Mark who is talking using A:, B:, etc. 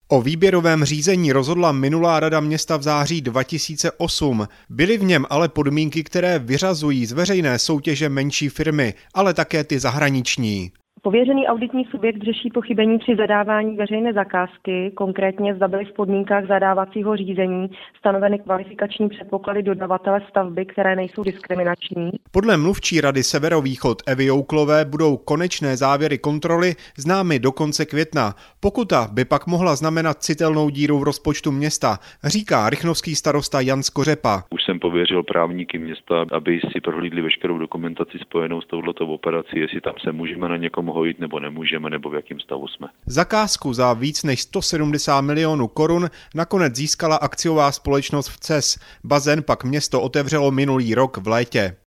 A: O výběrovém řízení rozhodla minulá rada města v září 2008. Byly v něm ale podmínky, které vyřazují z veřejné soutěže menší firmy, ale také ty zahraniční.
B: Pověřený auditní subjekt řeší pochybení při zadávání veřejné zakázky, konkrétně zda byly v podmínkách zadávacího řízení stanoveny kvalifikační předpoklady dodavatele stavby, které nejsou diskriminační.
A: Podle mluvčí rady Severovýchod Evy Jouklové budou konečné závěry kontroly známy do konce května. Pokuta by pak mohla znamenat citelnou díru v rozpočtu města, říká rychnovský starosta Jan Skořepa.
C: Už jsem pověřil právníky města, aby si prohlídli veškerou dokumentaci spojenou s touhletou operací, jestli tam se můžeme na někom hojit nebo nemůžeme, nebo v jakém stavu jsme.
A: Zakázku za víc než 170 milionů korun nakonec získala akciová společnost VCES. Bazén pak město otevřelo minulý rok v létě.